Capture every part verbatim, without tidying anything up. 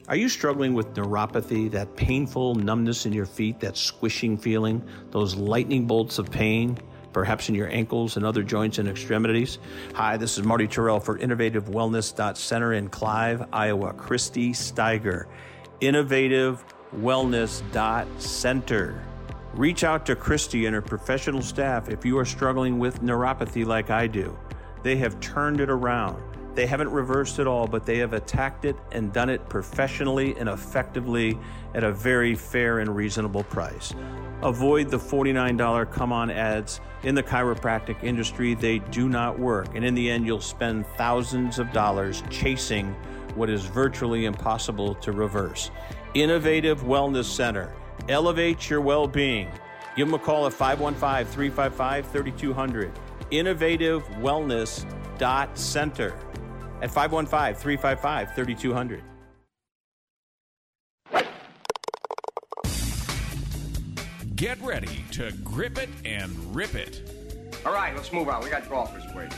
Are you struggling with neuropathy, that painful numbness in your feet, that squishing feeling, those lightning bolts of pain, perhaps in your ankles and other joints and extremities? Hi, this is Marty Terrell for Innovative Wellness Center in Clive, Iowa. Christy Steiger, Innovative Wellness Center. Reach out to Christy and her professional staff if you are struggling with neuropathy like I do. They have turned it around. They haven't reversed it all, but they have attacked it and done it professionally and effectively at a very fair and reasonable price. Avoid the forty-nine dollars come-on ads. In the chiropractic industry, they do not work. And in the end, you'll spend thousands of dollars chasing what is virtually impossible to reverse. Innovative Wellness Center. Elevate your well-being. Give them a call at five one five, three five five, three two zero zero. Innovative Wellness Center at five one five, three five five, three two zero zero. Get ready to grip it and rip it. All right, let's move on. We got golfers waiting.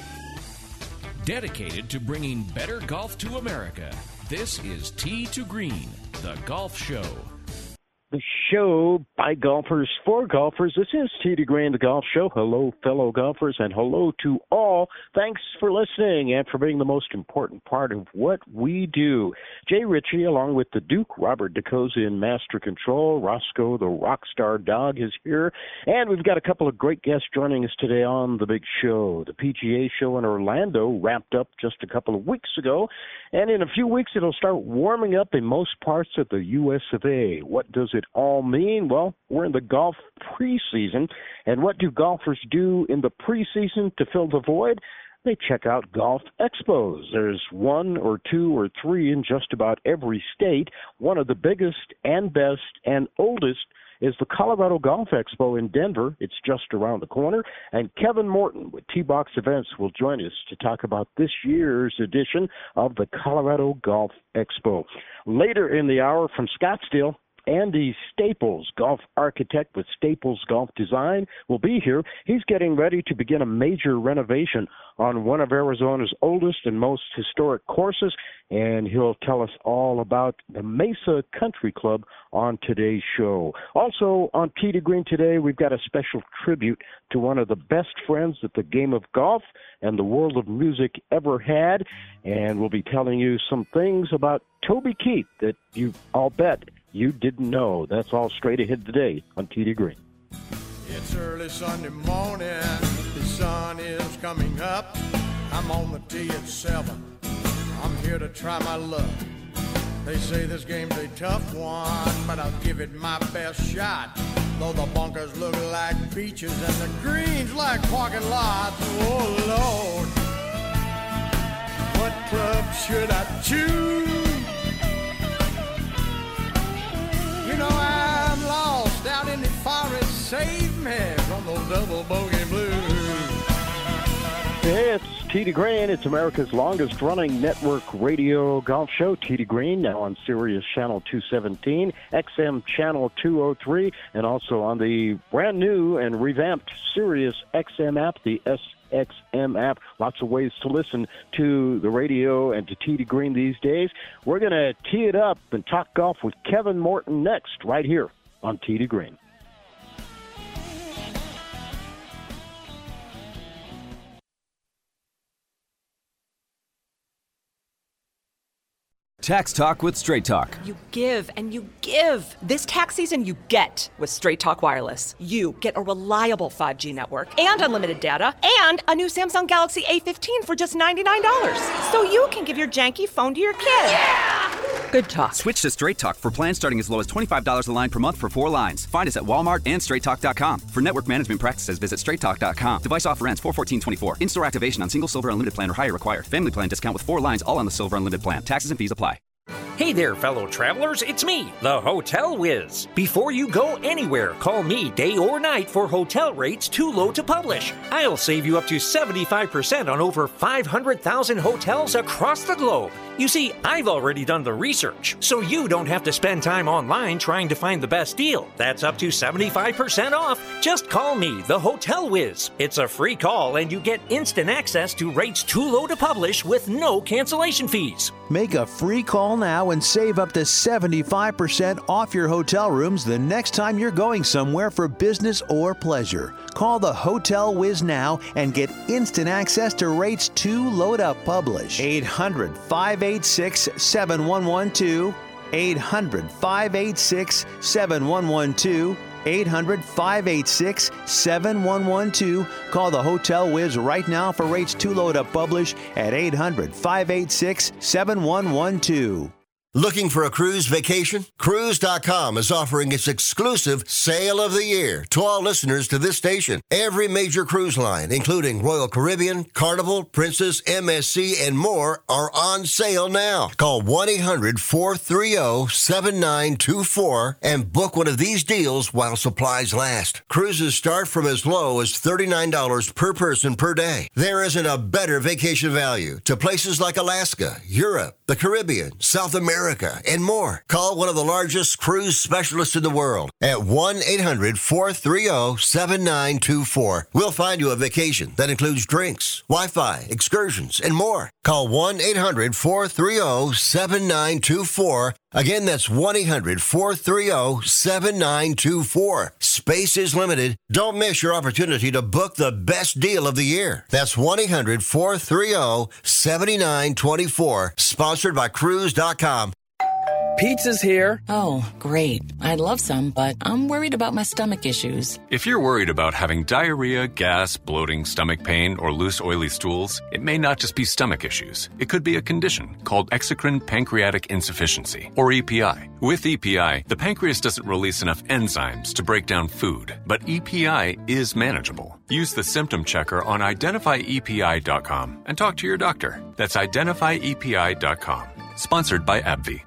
Dedicated to bringing better golf to America, this is Tee to Green, the golf show. The show by golfers for golfers. This is Tee to Green, the golf show. Hello, fellow golfers, and hello to all. Thanks for listening and for being the most important part of what we do. Jay Ritchie, along with the Duke, Robert DeCosa in Master Control. Roscoe, the Rockstar Dog, is here. And we've got a couple of great guests joining us today on the big show. The P G A show in Orlando wrapped up just a couple of weeks ago. And in a few weeks, it'll start warming up in most parts of the U S of A. What does it all mean? Well, we're in the golf preseason, and what do golfers do in the preseason to fill the void? They check out golf expos. There's one or two or three in just about every state. One of the biggest and best and oldest is the Colorado Golf Expo in Denver. It's just around the corner. And Kevin Morton with T-Box Events will join us to talk about this year's edition of the Colorado Golf Expo. Later in the hour from Scottsdale, Andy Staples, golf architect with Staples Golf Design, will be here. He's getting ready to begin a major renovation on one of Arizona's oldest and most historic courses, and he'll tell us all about the Mesa Country Club on today's show. Also on Tee to Green today, we've got a special tribute to one of the best friends that the game of golf and the world of music ever had, and we'll be telling you some things about Toby Keith that you, I'll bet, you didn't know. That's all straight ahead today on Tee to Green. It's early Sunday morning, the sun is coming up. I'm on the tee at seven, I'm here to try my luck. They say this game's a tough one, but I'll give it my best shot. Though the bunkers look like beaches and the greens like parking lots. Oh Lord, what club should I choose? You know I'm lost out in the forest. Save me from those double bogey blues. It's Tee to Green. It's America's longest-running network radio golf show. Tee to Green, now on Sirius Channel two seventeen, X M Channel two oh three, and also on the brand-new and revamped Sirius X M app, the S X M app. Lots of ways to listen to the radio and to Tee to Green these days. We're going to tee it up and talk golf with Kevin Morton next, right here on Tee to Green. Tax Talk with Straight Talk. You give and you give. This tax season, you get with Straight Talk Wireless. You get a reliable five G network and unlimited data and a new Samsung Galaxy A fifteen for just ninety-nine dollars. So you can give your janky phone to your kid. Yeah! Good talk. Switch to Straight Talk for plans starting as low as twenty-five dollars a line per month for four lines. Find us at Walmart and straight talk dot com. For network management practices, visit straight talk dot com. Device offer ends four fourteen twenty-four. In-store activation on single Silver Unlimited plan or higher required. Family plan discount with four lines all on the Silver Unlimited plan. Taxes and fees apply. Hey there, fellow travelers, it's me, the Hotel Whiz. Before you go anywhere, call me day or night for hotel rates too low to publish. I'll save you up to seventy-five percent on over five hundred thousand hotels across the globe. You see, I've already done the research, so you don't have to spend time online trying to find the best deal. That's up to seventy-five percent off. Just call me, the Hotel Whiz. It's a free call and you get instant access to rates too low to publish with no cancellation fees. Make a free call now now and save up to seventy-five percent off your hotel rooms the next time you're going somewhere for business or pleasure. Call the Hotel Whiz now and get instant access to rates to load up publish. eight hundred, five eight six, seven one one two. eight hundred, five eight six, seven one one two. eight hundred, five eight six, seven one one two. Call the Hotel Whiz right now for rates to load up publish at eight hundred, five eight six, seven one one two. Looking for a cruise vacation? Cruise dot com is offering its exclusive Sale of the Year to all listeners to this station. Every major cruise line, including Royal Caribbean, Carnival, Princess, M S C, and more, are on sale now. Call one eight hundred, four three zero, seven nine two four and book one of these deals while supplies last. Cruises start from as low as thirty-nine dollars per person per day. There isn't a better vacation value to places like Alaska, Europe, the Caribbean, South America, and more. Call one of the largest cruise specialists in the world at one eight hundred, four three zero, seven nine two four. We'll find you a vacation that includes drinks, Wi-Fi, excursions, and more. Call one eight hundred, four three zero, seven nine two four. Again, that's one eight hundred, four three zero, seven nine two four. Space is limited. Don't miss your opportunity to book the best deal of the year. That's one eight hundred, four three zero, seven nine two four. Sponsored by Cruise dot com. Pizza's here. Oh, great. I'd love some, but I'm worried about my stomach issues. If you're worried about having diarrhea, gas, bloating, stomach pain, or loose, oily stools, it may not just be stomach issues. It could be a condition called exocrine pancreatic insufficiency, or E P I. With E P I, the pancreas doesn't release enough enzymes to break down food, but E P I is manageable. Use the symptom checker on identify E P I dot com and talk to your doctor. That's identify E P I dot com. Sponsored by AbbVie.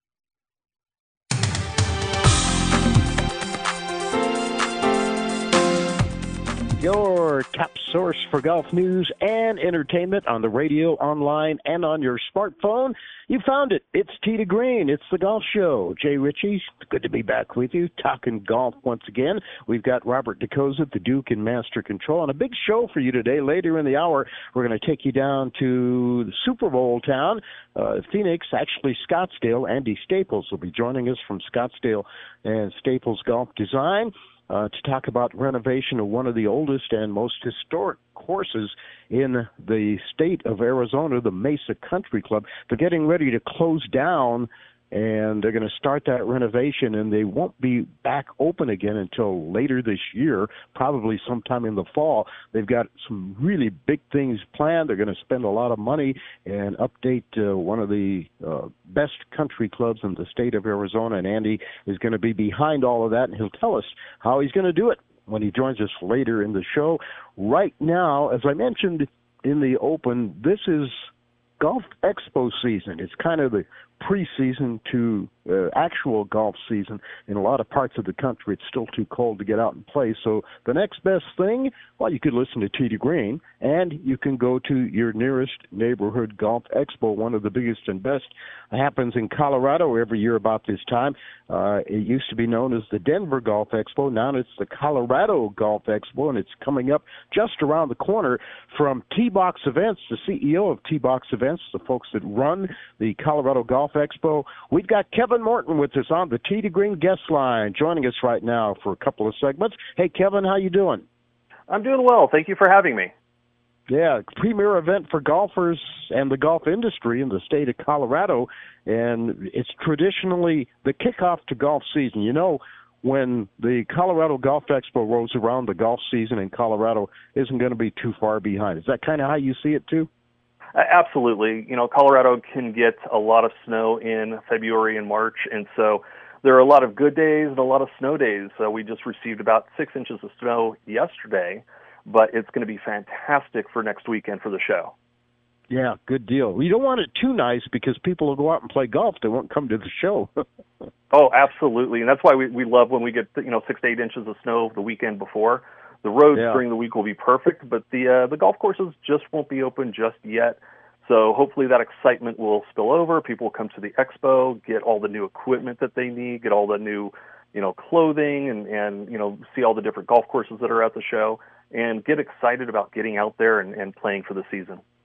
Your top source for golf news and entertainment on the radio, online, and on your smartphone. You found it. It's Tee to Green. It's the Golf Show. Jay Ritchie, good to be back with you, talking golf once again. We've got Robert DeCosa, the Duke in Master Control, and a big show for you today. Later in the hour, we're going to take you down to the Super Bowl town, uh, Phoenix, actually Scottsdale. Andy Staples will be joining us from Scottsdale and Staples Golf Design. Uh, to talk about renovation of one of the oldest and most historic courses in the state of Arizona, the Mesa Country Club. They're getting ready to close down, and they're going to start that renovation, and they won't be back open again until later this year, probably sometime in the fall. They've got some really big things planned. They're going to spend a lot of money and update uh, one of the uh, best country clubs in the state of Arizona, and Andy is going to be behind all of that, and he'll tell us how he's going to do it when he joins us later in the show. Right now, as I mentioned in the open, this is Golf Expo season. It's kind of the preseason to uh, actual golf season. In a lot of parts of the country, it's still too cold to get out and play. So the next best thing, well, you could listen to Tee to Green, and you can go to your nearest neighborhood Golf Expo, one of the biggest and best. It happens in Colorado every year about this time. Uh, it used to be known as the Denver Golf Expo. Now it's the Colorado Golf Expo, and it's coming up just around the corner from T-Box Events, the C E O of T-Box Events, the folks that run the Colorado Golf Expo. We've got Kevin Morton with us on the Tee to Green guest line, joining us right now for a couple of segments. Hey, Kevin, how you doing? I'm doing well. Thank you for having me. Yeah, premier event for golfers and the golf industry in the state of Colorado, and it's traditionally the kickoff to golf season. You know, when the Colorado Golf Expo rolls around, the golf season in Colorado isn't going to be too far behind. Is that kind of how you see it, too? Uh, absolutely. You know, Colorado can get a lot of snow in February and March, and so there are a lot of good days and a lot of snow days. Uh, we just received about six inches of snow yesterday, but it's going to be fantastic for next weekend for the show. Yeah, good deal. You don't want it too nice because people will go out and play golf. They won't come to the show. Oh, absolutely. And that's why we, we love when we get, you know, six to eight inches of snow the weekend before. The roads yeah. during the week will be perfect, but the uh, the golf courses just won't be open just yet. So hopefully that excitement will spill over. People will come to the expo, get all the new equipment that they need, get all the new, you know, clothing, and, and you know, see all the different golf courses that are at the show, and get excited about getting out there and, and playing for the season.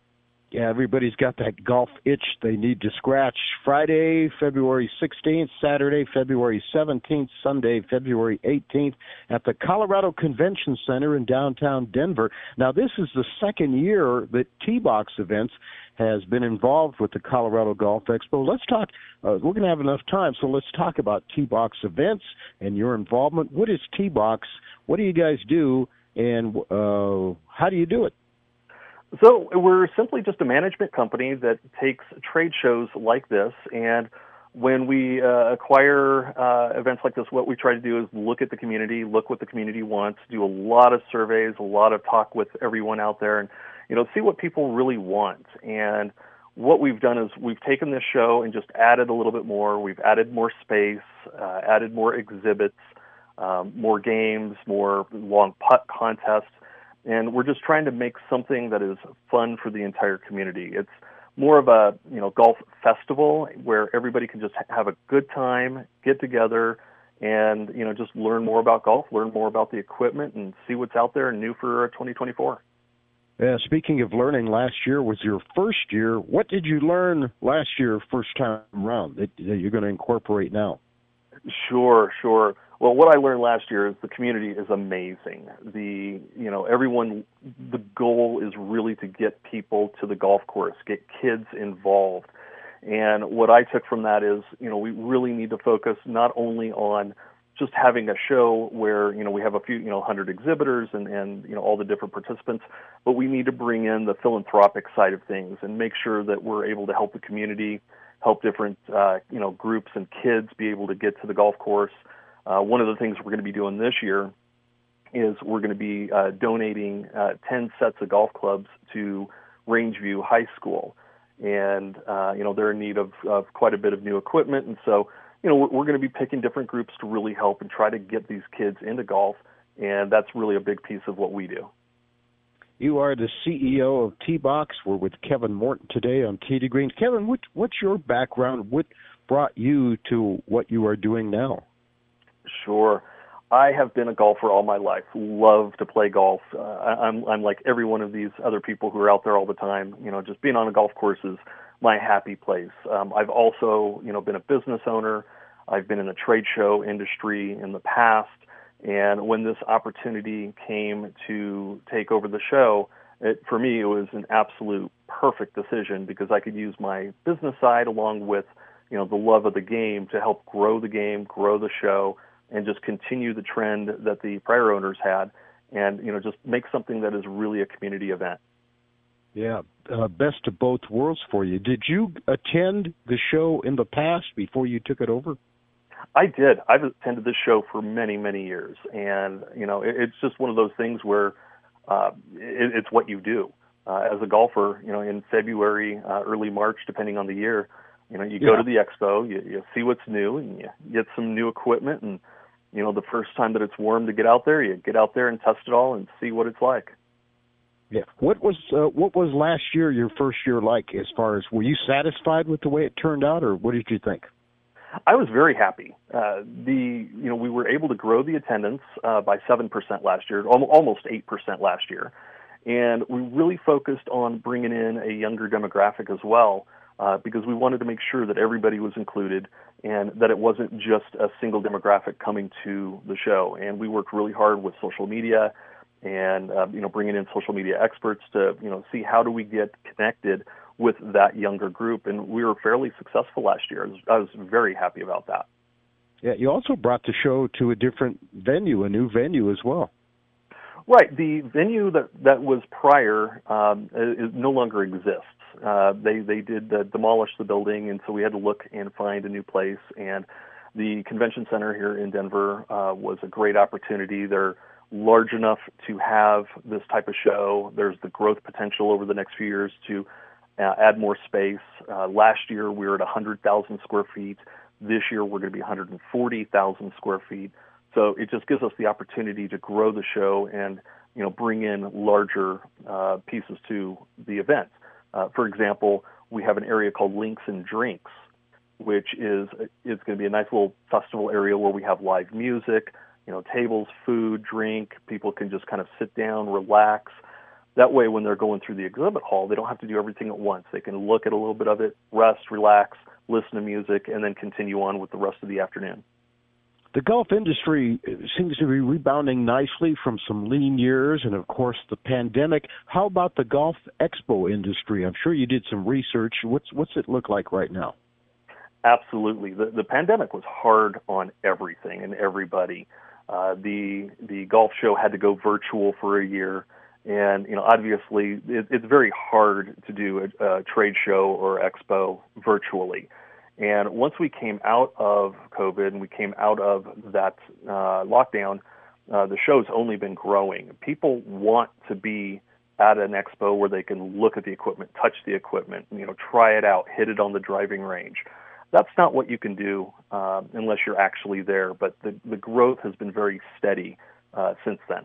Yeah, everybody's got that golf itch they need to scratch. Friday, February sixteenth, Saturday, February seventeenth, Sunday, February eighteenth at the Colorado Convention Center in downtown Denver. Now, this is the second year that T-Box Events has been involved with the Colorado Golf Expo. Let's talk, uh, we're going to have enough time, so let's talk about T-Box Events and your involvement. What is T-Box? What do you guys do, and uh, how do you do it? So we're simply just a management company that takes trade shows like this, and when we uh, acquire uh, events like this, what we try to do is look at the community, look what the community wants, do a lot of surveys, a lot of talk with everyone out there, and you know, see what people really want. And what we've done is we've taken this show and just added a little bit more. We've added more space, uh, added more exhibits, um, more games, more long putt contests. And we're just trying to make something that is fun for the entire community. It's more of a, you know, golf festival where everybody can just have a good time, get together, and, you know, just learn more about golf, learn more about the equipment, and see what's out there and new for twenty twenty-four. Yeah, speaking of learning, last year was your first year. What did you learn last year, first time around, that, that you're going to incorporate now? Sure, sure. Well, what I learned last year is the community is amazing. The, you know, everyone, the goal is really to get people to the golf course, get kids involved. And what I took from that is, you know, we really need to focus not only on just having a show where, you know, we have a few, you know, hundred exhibitors and, and, you know, all the different participants, but we need to bring in the philanthropic side of things and make sure that we're able to help the community, help different, uh, you know, groups and kids be able to get to the golf course. Uh, one of the things we're going to be doing this year is we're going to be uh, donating uh, ten sets of golf clubs to Rangeview High School. And, uh, you know, they're in need of, of quite a bit of new equipment. And so, you know, we're, we're going to be picking different groups to really help and try to get these kids into golf. And that's really a big piece of what we do. You are the C E O of T-Box. We're with Kevin Morton today on Tee to Green. Kevin, what, what's your background? What brought you to what you are doing now? Sure. I have been a golfer all my life. Love to play golf. Uh, I'm, I'm like every one of these other people who are out there all the time. You know, just being on a golf course is my happy place. Um, I've also, you know, been a business owner. I've been in the trade show industry in the past. And when this opportunity came to take over the show, it, for me, it was an absolute perfect decision because I could use my business side along with, you know, the love of the game to help grow the game, grow the show, and just continue the trend that the prior owners had and, you know, just make something that is really a community event. Yeah, uh, best of both worlds for you. Did you attend the show in the past before you took it over? I did. I've attended this show for many, many years. And, you know, it, it's just one of those things where uh, it, it's what you do. Uh, as a golfer, you know, in February, uh, early March, depending on the year, you know, you go yeah. to the expo, you, you see what's new, and you get some new equipment. And, you know, the first time that it's warm to get out there, you get out there and test it all and see what it's like. Yeah. What was uh, what was last year, your first year, like? As far as, were you satisfied with the way it turned out, or what did you think? I was very happy. Uh, the you know we were able to grow the attendance uh, by seven percent last year, almost eight percent last year, and we really focused on bringing in a younger demographic as well. Uh, because we wanted to make sure that everybody was included and that it wasn't just a single demographic coming to the show. And we worked really hard with social media and, uh, you know, bringing in social media experts to, you know, see how do we get connected with that younger group. And we were fairly successful last year. I was, I was very happy about that. Yeah, you also brought the show to a different venue, a new venue as well. Right. The venue that, that was prior um, is, no longer exists. Uh, they they did uh, demolish the building, and so we had to look and find a new place. And the convention center here in Denver uh, was a great opportunity. They're large enough to have this type of show. There's the growth potential over the next few years to uh, add more space. Uh, last year we were at one hundred thousand square feet. This year we're going to be one hundred forty thousand square feet. So it just gives us the opportunity to grow the show and, you know, bring in larger uh, pieces to the event. Uh, for example, we have an area called Links and Drinks, which is it's going to be a nice little festival area where we have live music, you know, tables, food, drink. People can just kind of sit down, relax. That way, when they're going through the exhibit hall, they don't have to do everything at once. They can look at a little bit of it, rest, relax, listen to music, and then continue on with the rest of the afternoon. The golf industry seems to be rebounding nicely from some lean years and, of course, the pandemic. How about the golf expo industry? I'm sure you did some research. What's what's it look like right now? Absolutely. The, the pandemic was hard on everything and everybody. Uh, the the golf show had to go virtual for a year. And, you know, obviously, it, it's very hard to do a, a trade show or expo virtually. And once we came out of COVID and we came out of that uh, lockdown, uh, the show's only been growing. People want to be at an expo where they can look at the equipment, touch the equipment, you know, try it out, hit it on the driving range. That's not what you can do uh, unless you're actually there. But the, the growth has been very steady uh, since then.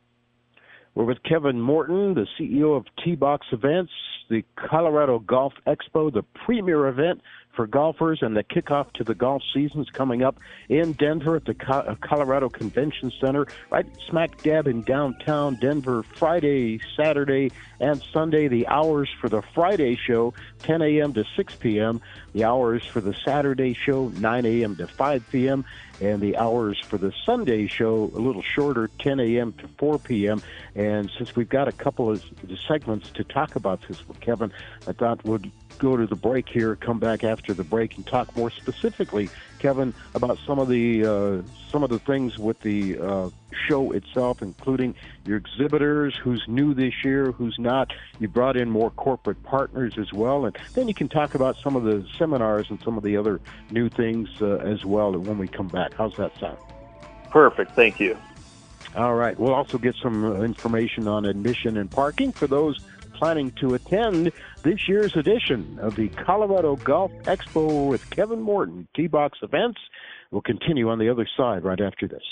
We're with Kevin Morton, the C E O of T-Box Events, the Colorado Golf Expo, the premier event for golfers, and the kickoff to the golf season is coming up in Denver at the Colorado Convention Center, right smack dab in downtown Denver, Friday, Saturday, and Sunday. The hours for the Friday show, ten a.m. to six p.m., the hours for the Saturday show, nine a.m. to five p.m., and the hours for the Sunday show, a little shorter, ten a.m. to four p.m. And since we've got a couple of segments to talk about this with Kevin, I thought we'd go to the break here, come back after the break, and talk more specifically, Kevin, about some of the uh, some of the things with the uh, show itself, including your exhibitors, who's new this year, who's not. You brought in more corporate partners as well, and then you can talk about some of the seminars and some of the other new things uh, as well when we come back. How's that sound? Perfect. Thank you. All right. We'll also get some information on admission and parking for those planning to attend this year's edition of the Colorado Golf Expo with Kevin Morton, T-Box Events. We'll continue on the other side right after this.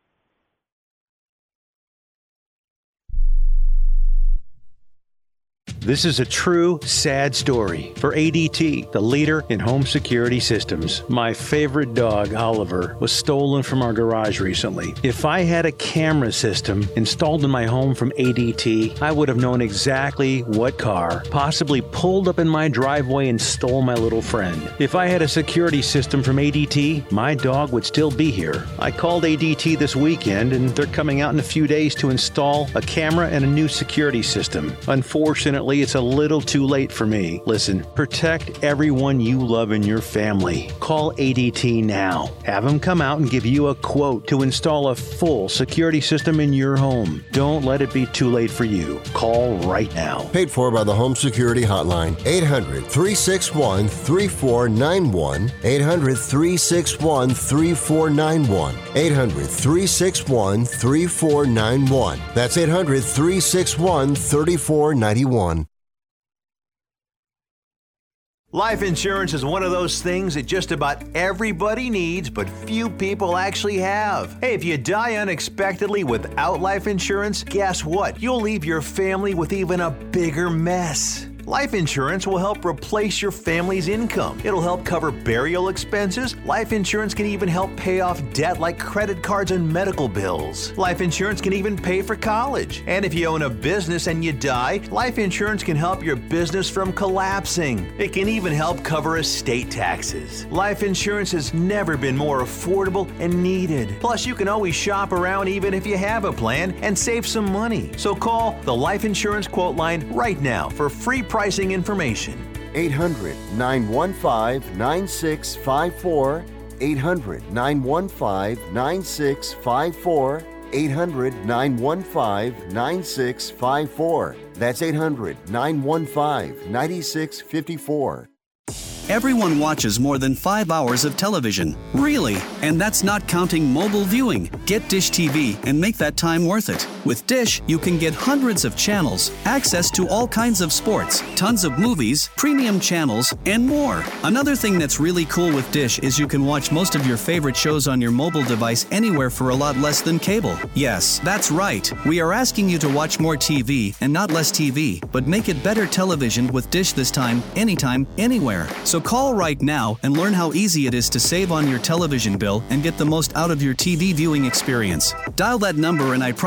This is a true, sad story for A D T, the leader in home security systems. My favorite dog, Oliver, was stolen from our garage recently. If I had a camera system installed in my home from A D T, I would have known exactly what car possibly pulled up in my driveway and stole my little friend. If I had a security system from A D T, my dog would still be here. I called A D T this weekend, and they're coming out in a few days to install a camera and a new security system. Unfortunately, it's a little too late for me. Listen, protect everyone you love in your family. Call A D T now. Have them come out and give you a quote to install a full security system in your home. Don't let it be too late for you. Call right now. Paid for by the Home Security Hotline. eight hundred, three six one, three four nine one. eight hundred, three six one, three four nine one. eight hundred, three six one, three four nine one. That's eight hundred, three six one, three four nine one. Life insurance is one of those things that just about everybody needs, but few people actually have. Hey, if you die unexpectedly without life insurance, guess what? You'll leave your family with even a bigger mess. Life insurance will help replace your family's income. It'll help cover burial expenses. Life insurance can even help pay off debt like credit cards and medical bills. Life insurance can even pay for college. And if you own a business and you die, life insurance can help your business from collapsing. It can even help cover estate taxes. Life insurance has never been more affordable and needed. Plus, you can always shop around even if you have a plan and save some money. So call the Life Insurance Quote Line right now for free pricing information. eight hundred, nine one five, nine six five four. eight hundred, nine one five, nine six five four. eight hundred, nine one five, nine six five four. That's eight hundred, nine one five, nine six five four. Everyone watches more than five hours of television. Really? And that's not counting mobile viewing. Get Dish T V and make that time worth it. With Dish, you can get hundreds of channels, access to all kinds of sports, tons of movies, premium channels, and more. Another thing that's really cool with Dish is you can watch most of your favorite shows on your mobile device anywhere for a lot less than cable. Yes, that's right. We are asking you to watch more T V and not less T V, but make it better television with Dish this time, anytime, anywhere. So call right now and learn how easy it is to save on your television bill and get the most out of your T V viewing experience. Dial that number and I promise you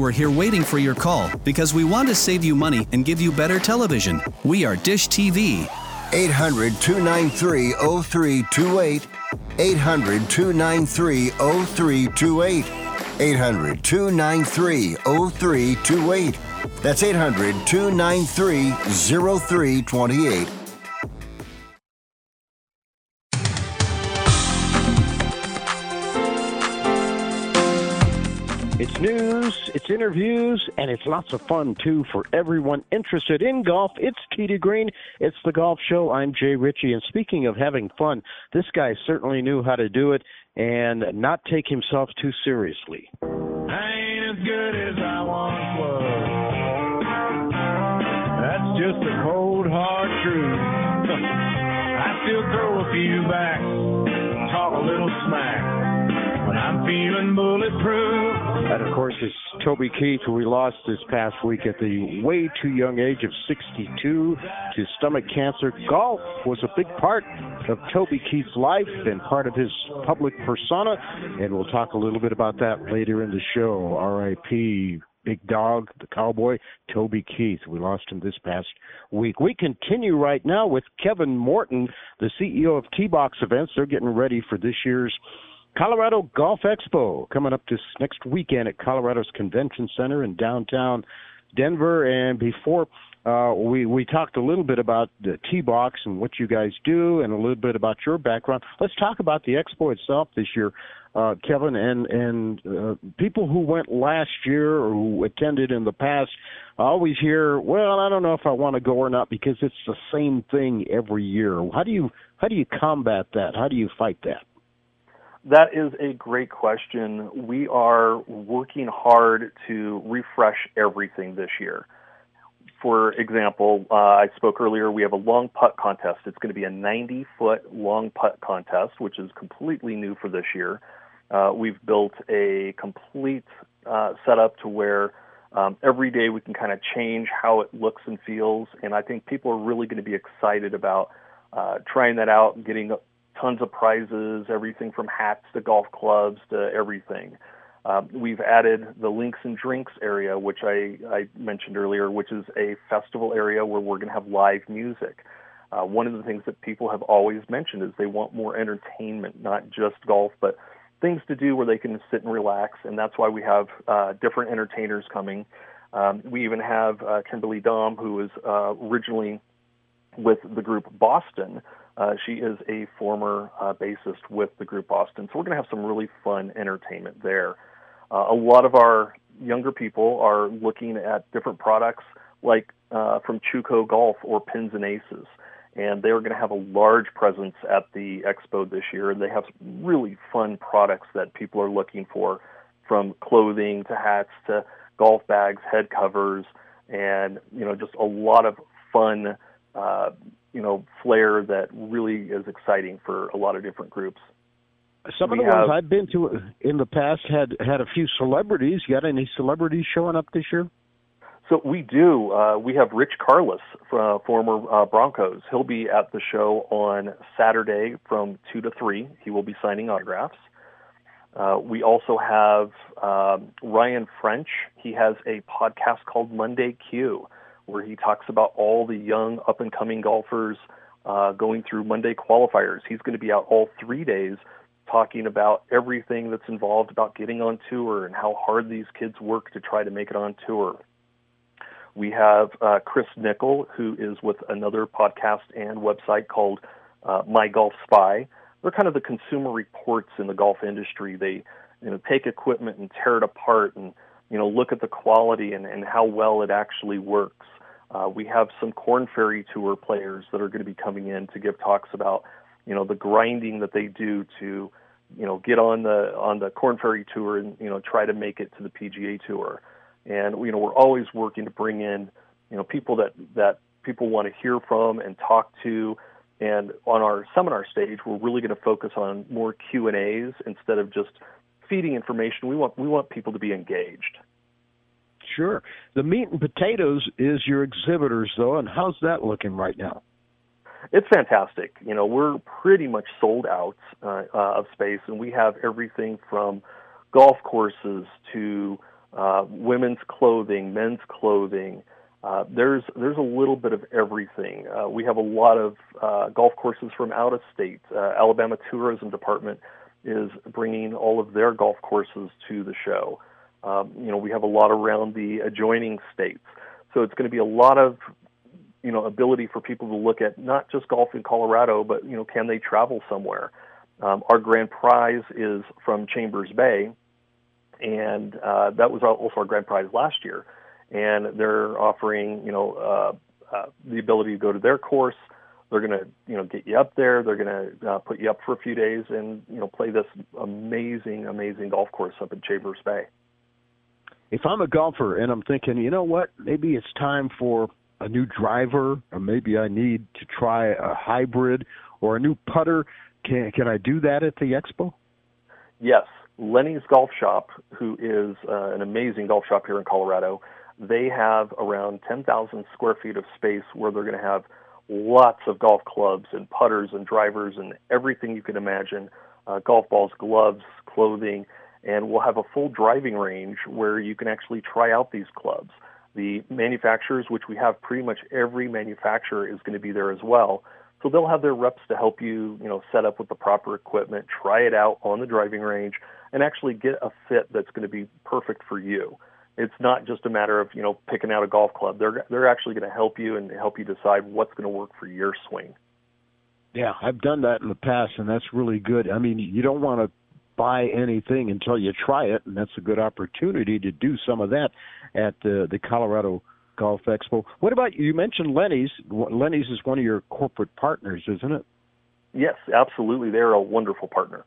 we're here waiting for your call because we want to save you money and give you better television. We are Dish T V. eight hundred, two nine three, oh three two eight. eight hundred, two nine three, oh three two eight. eight hundred, two nine three, oh three two eight. That's eight hundred, two nine three, oh three two eight. It's news, it's interviews, and it's lots of fun, too, for everyone interested in golf. It's Tee to Green. It's the Golf Show. I'm Jay Ritchie, and speaking of having fun, this guy certainly knew how to do it and not take himself too seriously. I ain't as good as I once was. That's just the cold, hard truth. I still throw a few back, talk a little smack when I'm feeling bulletproof. That, of course, is Toby Keith, who we lost this past week at the way too young age of sixty-two to stomach cancer. Golf was a big part of Toby Keith's life and part of his public persona, and we'll talk a little bit about that later in the show. R I P Big Dog, the cowboy, Toby Keith. We lost him this past week. We continue right now with Kevin Morton, the C E O of T-Box Events. They're getting ready for this year's Colorado Golf Expo, coming up this next weekend at Colorado's Convention Center in downtown Denver. And before uh, we we talked a little bit about the T-Box and what you guys do and a little bit about your background. Let's talk about the expo itself this year, uh, Kevin, and, and uh, people who went last year or who attended in the past. I always hear, well, I don't know if I want to go or not because it's the same thing every year. How do you how do you combat that? How do you fight that? That is a great question. We are working hard to refresh everything this year. For example, uh, I spoke earlier, we have a long putt contest. It's going to be a ninety-foot long putt contest, which is completely new for this year. Uh, we've built a complete uh, setup to where um, every day we can kind of change how it looks and feels, and I think people are really going to be excited about uh, trying that out and getting tons of prizes, everything from hats to golf clubs to everything. Um, we've added the Links and Drinks area, which I, I mentioned earlier, which is a festival area where we're going to have live music. Uh, one of the things that people have always mentioned is they want more entertainment, not just golf, but things to do where they can sit and relax, and that's why we have uh, different entertainers coming. Um, we even have uh, Kimberly Dom, who is uh, originally with the group Boston. Uh, she is a former uh, bassist with the group Boston, so we're going to have some really fun entertainment there. Uh, a lot of our younger people are looking at different products like uh, from Chuco Golf or Pins and Aces, and they're going to have a large presence at the expo this year, and they have some really fun products that people are looking for, from clothing to hats to golf bags, head covers, and you know just a lot of fun uh, you know, flair that really is exciting for a lot of different groups. Some of we the have, ones I've been to in the past had, had a few celebrities. You got any celebrities showing up this year? So we do. Uh, we have Rich Karlis, from, former uh, Broncos. He'll be at the show on Saturday from two to three. He will be signing autographs. Uh, we also have um, Ryan French. He has a podcast called Monday Q, where he talks about all the young up-and-coming golfers uh, going through Monday qualifiers. He's going to be out all three days talking about everything that's involved about getting on tour and how hard these kids work to try to make it on tour. We have uh, Chris Nickel, who is with another podcast and website called uh, My Golf Spy. They're kind of the consumer reports in the golf industry. They you know, take equipment and tear it apart and you know look at the quality and, and how well it actually works. Uh, we have some Korn Ferry Tour players that are going to be coming in to give talks about, you know, the grinding that they do to, you know, get on the on the Korn Ferry Tour and, you know, try to make it to the P G A Tour. And, you know, we're always working to bring in, you know, people that, that people want to hear from and talk to. And on our seminar stage, we're really going to focus on more Q and A's instead of just feeding information. We want we want people to be engaged. Sure. The meat and potatoes is your exhibitors, though, and how's that looking right now? It's fantastic. You know, we're pretty much sold out uh, uh, of space, and we have everything from golf courses to uh, women's clothing, men's clothing. Uh, there's there's a little bit of everything. Uh, we have a lot of uh, golf courses from out of state. Uh, Alabama Tourism Department is bringing all of their golf courses to the show. Um, you know, we have a lot around the adjoining states. So it's going to be a lot of, you know, ability for people to look at not just golf in Colorado, but, you know, can they travel somewhere? Um, our grand prize is from Chambers Bay, and uh, that was also our grand prize last year. And they're offering, you know, uh, uh, the ability to go to their course. They're going to, you know, get you up there. They're going to uh, put you up for a few days and, you know, play this amazing, amazing golf course up in Chambers Bay. If I'm a golfer and I'm thinking, you know what, maybe it's time for a new driver, or maybe I need to try a hybrid or a new putter, can can I do that at the expo? Yes. Lenny's Golf Shop, who is uh, an amazing golf shop here in Colorado, they have around ten thousand square feet of space where they're going to have lots of golf clubs and putters and drivers and everything you can imagine, uh, golf balls, gloves, clothing, and we'll have a full driving range where you can actually try out these clubs. The manufacturers, which we have pretty much every manufacturer, is going to be there as well. So they'll have their reps to help you, you know, set up with the proper equipment, try it out on the driving range, and actually get a fit that's going to be perfect for you. It's not just a matter of, you know, picking out a golf club. They're they're actually going to help you and help you decide what's going to work for your swing. Yeah, I've done that in the past, and that's really good. I mean, you don't want to buy anything until you try it, and that's a good opportunity to do some of that at the, the Colorado Golf Expo. What about, you mentioned Lenny's. Lenny's is one of your corporate partners, isn't it? Yes, absolutely. They're a wonderful partner.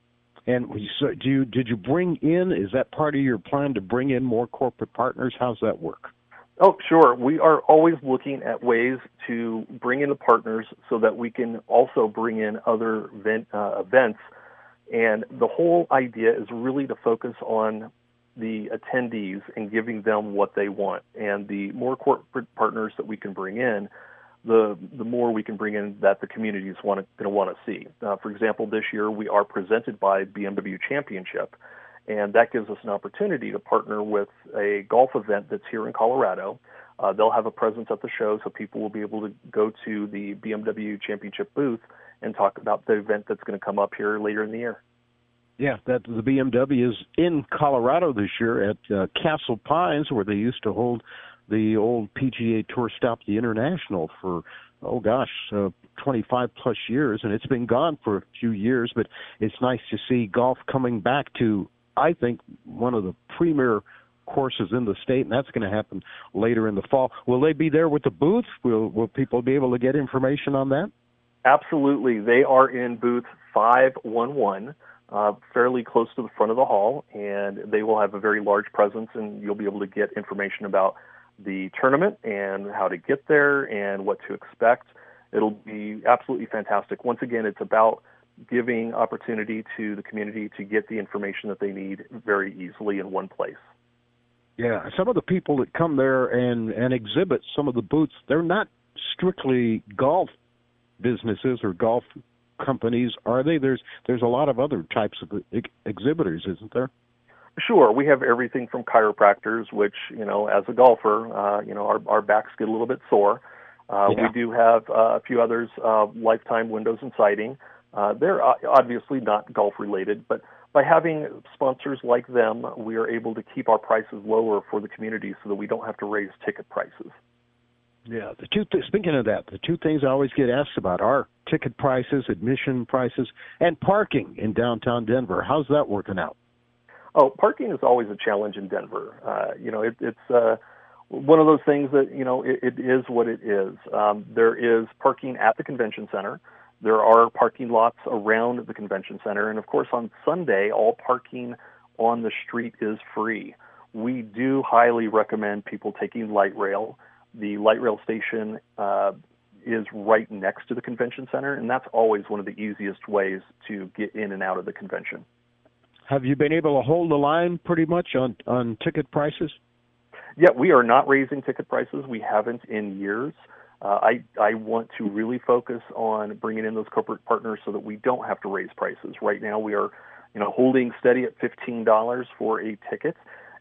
And so do you, did you bring in, is that part of your plan to bring in more corporate partners? How's that work? Oh, sure. We are always looking at ways to bring in the partners so that we can also bring in other event, uh, events. And the whole idea is really to focus on the attendees and giving them what they want. And the more corporate partners that we can bring in, the the more we can bring in that the community is want going to want to see. Uh, for example, this year we are presented by B M W Championship, and that gives us an opportunity to partner with a golf event that's here in Colorado. Uh, they'll have a presence at the show, so people will be able to go to the B M W Championship booth and talk about the event that's going to come up here later in the year. Yeah, that the B M W is in Colorado this year at uh, Castle Pines, where they used to hold the old P G A Tour Stop the International for, oh gosh, uh, twenty-five plus years, and it's been gone for a few years, but it's nice to see golf coming back to, I think, one of the premier courses in the state, and that's going to happen later in the fall. Will they be there with the booth? Will, will people be able to get information on that? Absolutely. They are in booth five one one, uh, fairly close to the front of the hall, and they will have a very large presence, and you'll be able to get information about the tournament and how to get there and what to expect. It'll be absolutely fantastic. Once again, it's about giving opportunity to the community to get the information that they need very easily in one place. Yeah, some of the people that come there and, and exhibit some of the booths, they're not strictly golf businesses or golf companies, are they? There's there's a lot of other types of ex- exhibitors, isn't there? Sure. We have everything from chiropractors, which, you know, as a golfer, uh, you know, our, our backs get a little bit sore. Uh, yeah. We do have uh, a few others, uh, Lifetime Windows and Siding. Uh, they're obviously not golf-related, but by having sponsors like them, we are able to keep our prices lower for the community so that we don't have to raise ticket prices. Yeah, the two th- speaking of that, the two things I always get asked about are ticket prices, admission prices, and parking in downtown Denver. How's that working out? Oh, parking is always a challenge in Denver. Uh, you know, it, it's uh, one of those things that, you know, it, it is what it is. Um, there is parking at the convention center. There are parking lots around the convention center. And, of course, on Sunday, all parking on the street is free. We do highly recommend people taking light rail. The light rail station uh, is right next to the convention center, and that's always one of the easiest ways to get in and out of the convention. Have you been able to hold the line pretty much on, on ticket prices? Yeah, we are not raising ticket prices. We haven't in years. Uh, I, I want to really focus on bringing in those corporate partners so that we don't have to raise prices. Right now we are, you know, holding steady at fifteen dollars for a ticket.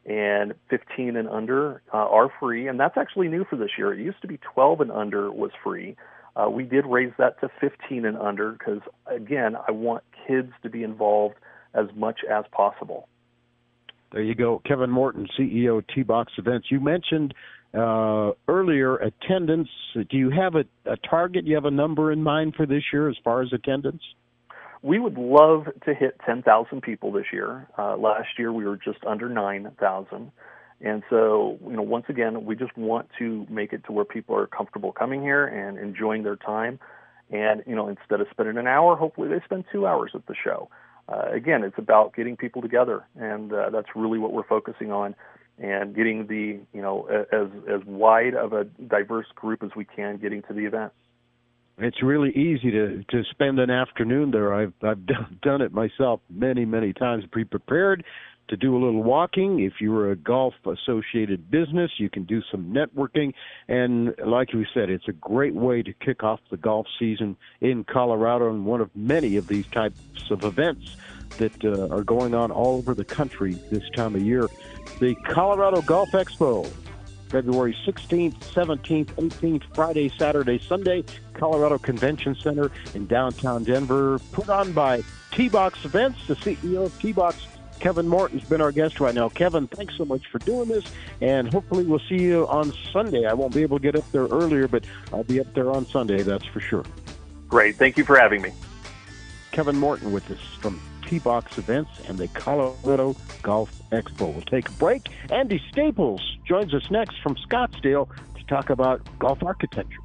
and fifteen and under uh, are free, and that's actually new for this year. It used to be twelve and under was free. Uh, we did raise that to fifteen and under because, again, I want kids to be involved as much as possible. There you go. Kevin Morton, C E O, T-Box Events. You mentioned uh, earlier attendance. Do you have a, a target? Do you have a number in mind for this year as far as attendance? We would love to hit ten thousand people this year. Uh, last year we were just under nine thousand. And so, you know, once again, we just want to make it to where people are comfortable coming here and enjoying their time. And, you know, instead of spending an hour, hopefully they spend two hours at the show. Uh, again, it's about getting people together, and uh, that's really what we're focusing on, and getting the, you know, as as wide of a diverse group as we can getting to the event. It's really easy to, to spend an afternoon there. I've I've done, done it myself many, many times. Be prepared to do a little walking. If you're a golf-associated business, you can do some networking. And like you said, it's a great way to kick off the golf season in Colorado, and one of many of these types of events that uh, are going on all over the country this time of year. The Colorado Golf Expo, February sixteenth, seventeenth, eighteenth, Friday, Saturday, Sunday, Colorado Convention Center in downtown Denver, put on by T-Box Events. The C E O of T-Box, Kevin Morton's been our guest right now. Kevin, thanks so much for doing this, and hopefully we'll see you on Sunday. I won't be able to get up there earlier, but I'll be up there on Sunday, that's for sure. Great. Thank you for having me. Kevin Morton with us from T-Box Events and the Colorado Golf Expo. We'll take a break. Andy Staples joins us next from Scottsdale to talk about golf architecture.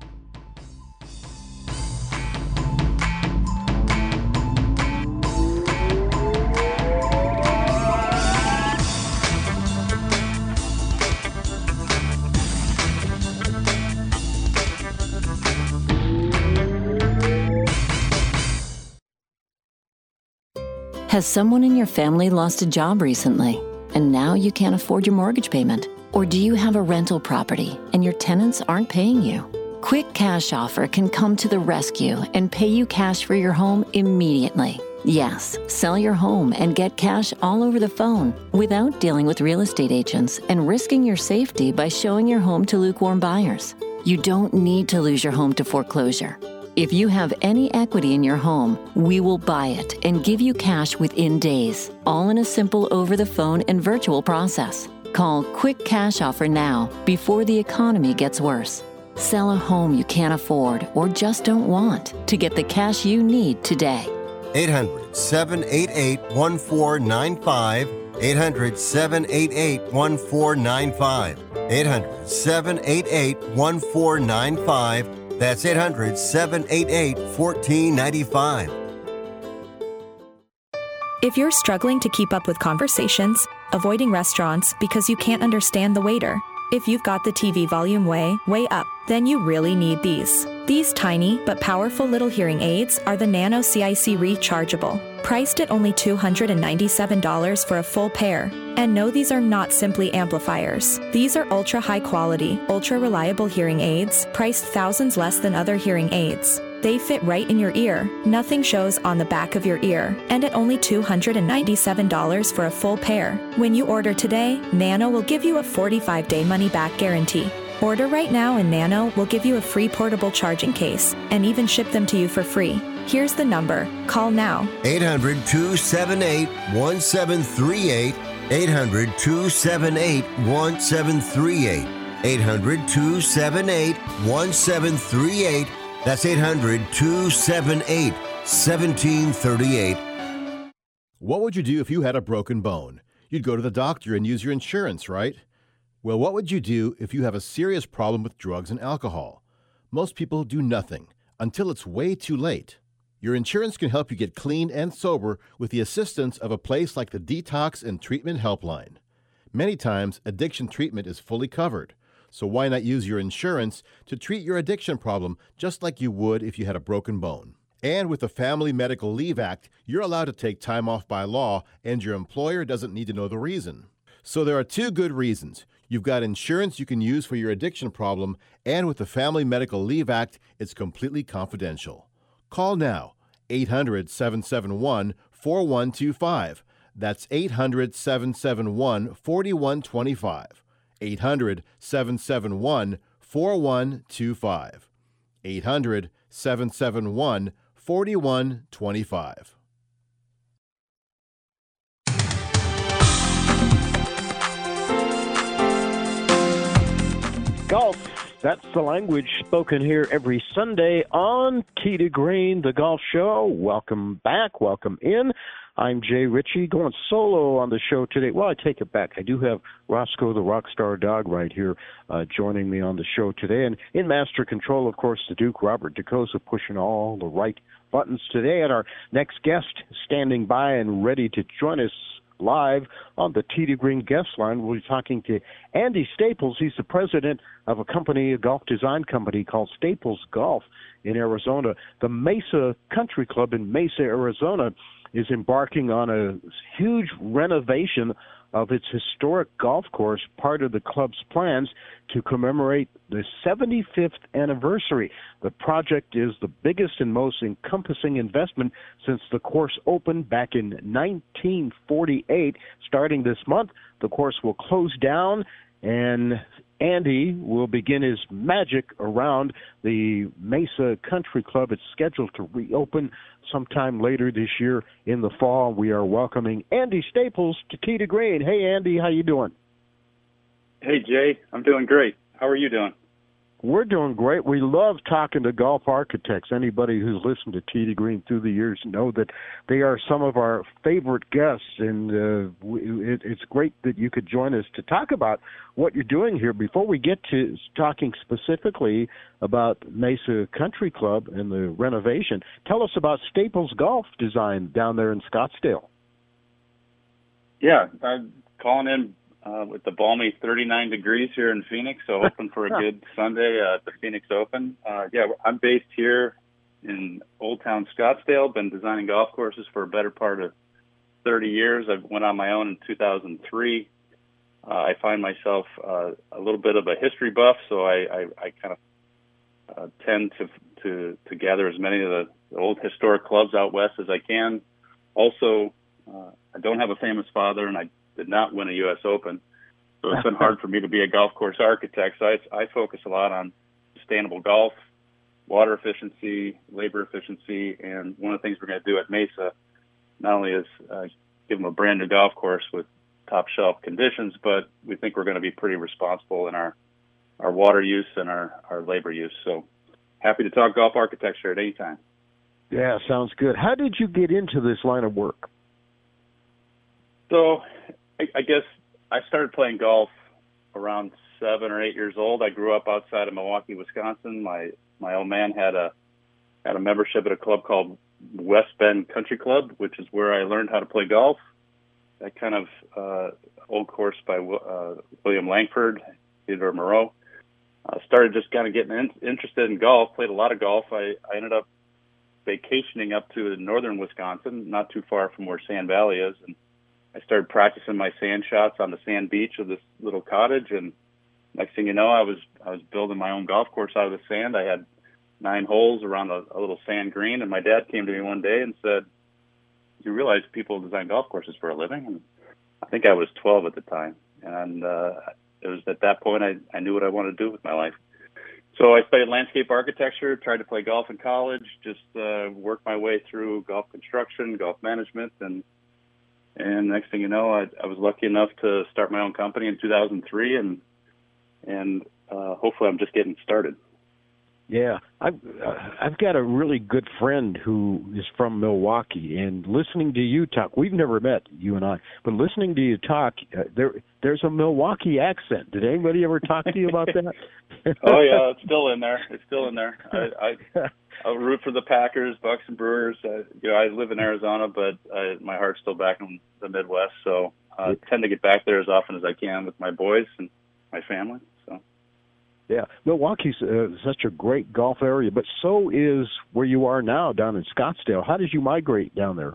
Has someone in your family lost a job recently, and now you can't afford your mortgage payment? Or do you have a rental property and your tenants aren't paying you? Quick Cash Offer can come to the rescue and pay you cash for your home immediately. Yes, sell your home and get cash all over the phone without dealing with real estate agents and risking your safety by showing your home to lukewarm buyers. You don't need to lose your home to foreclosure. If you have any equity in your home, we will buy it and give you cash within days, all in a simple over-the-phone and virtual process. Call Quick Cash Offer now before the economy gets worse. Sell a home you can't afford or just don't want to get the cash you need today. eight hundred, seven eight eight, one four nine five. eight hundred, seven eight eight, one four nine five. eight hundred, seven eight eight, one four nine five. That's eight hundred, seven eight eight, one four nine five. If you're struggling to keep up with conversations, avoiding restaurants because you can't understand the waiter, if you've got the T V volume way, way up, then you really need these. These tiny but powerful little hearing aids are the Nano C I C Rechargeable, priced at only two hundred ninety-seven dollars for a full pair. And no, these are not simply amplifiers. These are ultra high quality, ultra reliable hearing aids, priced thousands less than other hearing aids. They fit right in your ear, nothing shows on the back of your ear, and at only two hundred ninety-seven dollars for a full pair. When you order today, Nano will give you a forty-five day money-back guarantee. Order right now and Nano will give you a free portable charging case and even ship them to you for free. Here's the number. Call now. eight hundred, two seven eight, one seven three eight. eight hundred, two seven eight, one seven three eight. eight hundred, two seven eight, one seven three eight. That's eight hundred, two seven eight, one seven three eight. What would you do if you had a broken bone? You'd go to the doctor and use your insurance, right? Well, what would you do if you have a serious problem with drugs and alcohol? Most people do nothing until it's way too late. Your insurance can help you get clean and sober with the assistance of a place like the Detox and Treatment Helpline. Many times, addiction treatment is fully covered, so why not use your insurance to treat your addiction problem just like you would if you had a broken bone? And with the Family Medical Leave Act, you're allowed to take time off by law, and your employer doesn't need to know the reason. So there are two good reasons. You've got insurance you can use for your addiction problem, and with the Family Medical Leave Act, it's completely confidential. Call now, eight hundred, seven seven one, four one two five. That's eight hundred, seven seven one, four one two five. eight hundred, seven seven one, four one two five. eight hundred, seven seven one, four one two five. Golf, that's the language spoken here every Sunday on Tee to Green, the golf show. Welcome back, welcome in. I'm Jay Ritchie, going solo on the show today. Well, I take it back. I do have Roscoe, the Rockstar Dog, right here uh, joining me on the show today. And in master control, of course, the Duke, Robert DeCosa, pushing all the right buttons today. And our next guest standing by and ready to join us live on the Tee to Green guest line. We'll be talking to Andy Staples. He's the president of a company, a golf design company called Staples Golf in Arizona. The Mesa Country Club in Mesa, Arizona, is embarking on a huge renovation of its historic golf course, part of the club's plans to commemorate the seventy-fifth anniversary. The project is the biggest and most encompassing investment since the course opened back in nineteen forty-eight. Starting this month, the course will close down, and Andy will begin his magic around the Mesa Country Club. It's scheduled to reopen sometime later this year in the fall. We are welcoming Andy Staples to Tee to Green. Hey, Andy, how you doing? Hey, Jay. I'm doing great. How are you doing? We're doing great. We love talking to golf architects. Anybody who's listened to Tee to Green through the years know that they are some of our favorite guests, and uh, it, it's great that you could join us to talk about what you're doing here. Before we get to talking specifically about Mesa Country Club and the renovation, tell us about Staples Golf Design down there in Scottsdale. Yeah, I'm calling in Uh, with the balmy thirty-nine degrees here in Phoenix, so hoping for a good Sunday uh, at the Phoenix Open. Uh, yeah, I'm based here in Old Town Scottsdale. Been designing golf courses for a better part of thirty years. I went on my own in two thousand three. Uh, I find myself uh, a little bit of a history buff, so I, I, I kind of uh, tend to, to to gather as many of the, the old historic clubs out west as I can. Also, uh, I don't have a famous father, and I did not win a U S Open, so it's been hard for me to be a golf course architect. So I, I focus a lot on sustainable golf, water efficiency, labor efficiency, and one of the things we're going to do at Mesa not only is uh, give them a brand new golf course with top shelf conditions, but we think we're going to be pretty responsible in our, our water use and our, our labor use. So happy to talk golf architecture at any time. Yeah, sounds good. How did you get into this line of work? So I, I guess I started playing golf around seven or eight years old. I grew up outside of Milwaukee, Wisconsin. My my old man had a had a membership at a club called West Bend Country Club, which is where I learned how to play golf. That kind of uh, old course by uh, William Langford, Theodore Moreau. I uh, started just kind of getting in, interested in golf. Played a lot of golf. I, I ended up vacationing up to northern Wisconsin, not too far from where Sand Valley is, and I started practicing my sand shots on the sand beach of this little cottage, and next thing you know, I was I was building my own golf course out of the sand. I had nine holes around a, a little sand green, and my dad came to me one day and said, "You realize people design golf courses for a living?" And I think I was twelve at the time, and uh, it was at that point I, I knew what I wanted to do with my life. So I studied landscape architecture, tried to play golf in college, just uh, worked my way through golf construction, golf management, and And next thing you know, I, I was lucky enough to start my own company in two thousand three, and and uh, hopefully I'm just getting started. Yeah, I've, uh, I've got a really good friend who is from Milwaukee, and listening to you talk, we've never met, you and I, but listening to you talk, uh, there there's a Milwaukee accent. Did anybody ever talk to you about that? Oh, yeah, it's still in there. It's still in there. I, I, I root for the Packers, Bucks, and Brewers. Uh, you know, I live in Arizona, but I, my heart's still back in the Midwest, so I tend to get back there as often as I can with my boys and my family. So. Yeah, Milwaukee's uh, such a great golf area, but so is where you are now down in Scottsdale. How did you migrate down there?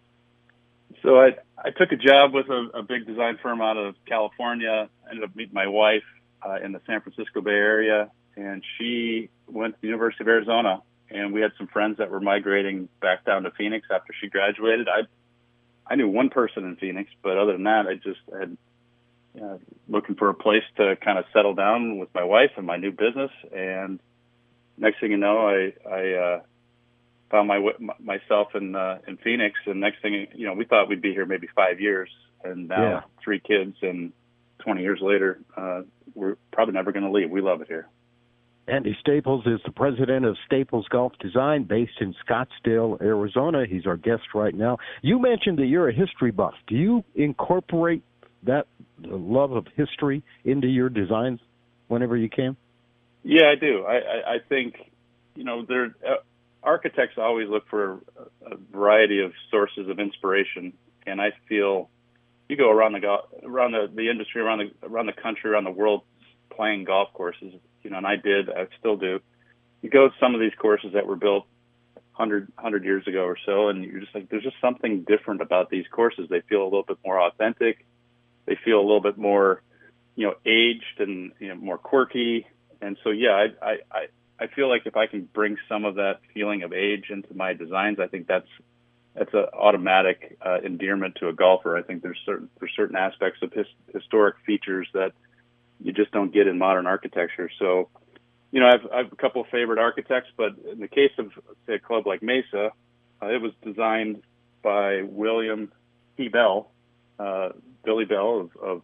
So I I took a job with a, a big design firm out of California. I ended up meeting my wife uh, in the San Francisco Bay Area, and she went to the University of Arizona. And we had some friends that were migrating back down to Phoenix after she graduated. I I knew one person in Phoenix, but other than that, I just had uh, looking for a place to kind of settle down with my wife and my new business. And next thing you know, I, I uh, found my myself in uh, in Phoenix. And next thing you know, we thought we'd be here maybe five years, and now Yeah. three kids and twenty years later, uh, we're probably never going to leave. We love it here. Andy Staples is the president of Staples Golf Design, based in Scottsdale, Arizona. He's our guest right now. You mentioned that you're a history buff. Do you incorporate that love of history into your designs whenever you can? Yeah, I do. I, I, I think, you know, there uh, architects always look for a, a variety of sources of inspiration, and I feel you go around the go- around the, the industry, around the around the country, around the world, playing golf courses. You know, and I did, I still do. You go to some of these courses that were built one hundred, one hundred years ago or so, and you're just like, there's just something different about these courses. They feel a little bit more authentic. They feel a little bit more, you know, aged and, you know, more quirky. And so, yeah, I, I, I feel like if I can bring some of that feeling of age into my designs, I think that's that's an automatic uh, endearment to a golfer. I think there's certain there's certain aspects of his, historic features that you just don't get in modern architecture. So, you know, I've, I've a couple of favorite architects, but in the case of, say, a club like Mesa, uh, it was designed by William P. Bell, uh, Billy Bell of, of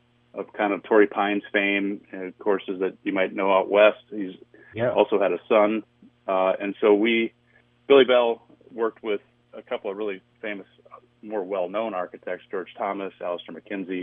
of kind of Torrey Pines fame, and courses that you might know out west. He's yeah. also had a son, uh, and so we, Billy Bell worked with a couple of really famous, more well-known architects: George Thomas, Alistair McKenzie,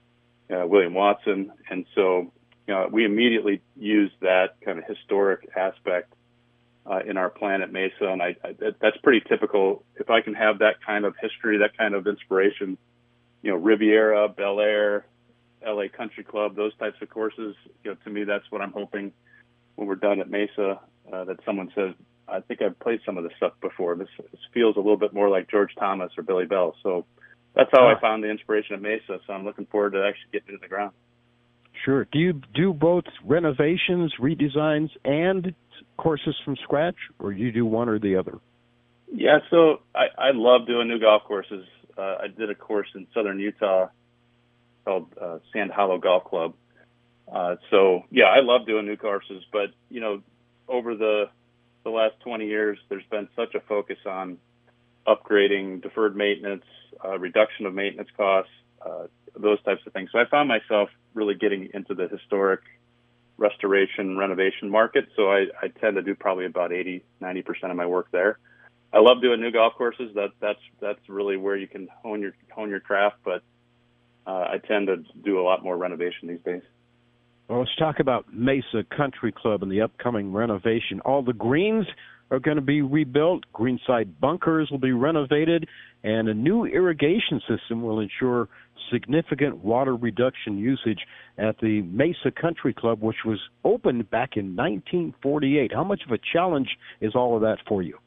Uh, William Watson, and so you know, we immediately used that kind of historic aspect uh, in our plan at Mesa, and I, I, that's pretty typical. If I can have that kind of history, that kind of inspiration, you know, Riviera, Bel Air, L A Country Club, those types of courses, you know, to me, that's what I'm hoping when we're done at Mesa, uh, that someone says, I think I've played some of this stuff before. This, this feels a little bit more like George Thomas or Billy Bell. So that's how I found the inspiration at Mesa, so I'm looking forward to actually getting into the ground. Sure. Do you do both renovations, redesigns, and courses from scratch, or do you do one or the other? Yeah, so I, I love doing new golf courses. Uh, I did a course in southern Utah called uh, Sand Hollow Golf Club. Uh, so, yeah, I love doing new courses, but, you know, over the the last twenty years, there's been such a focus on upgrading, deferred maintenance, uh, reduction of maintenance costs, uh, those types of things. So I found myself really getting into the historic restoration, renovation market. So I, I tend to do probably about eighty, ninety percent of my work there. I love doing new golf courses. That, that's that's really where you can hone your hone your craft, but uh, I tend to do a lot more renovation these days. Well, let's talk about Mesa Country Club and the upcoming renovation. All the greens are going to be rebuilt. Greenside bunkers will be renovated, and a new irrigation system will ensure significant water reduction usage at the Mesa Country Club, which was opened back in nineteen forty-eight. How much of a challenge is all of that for you?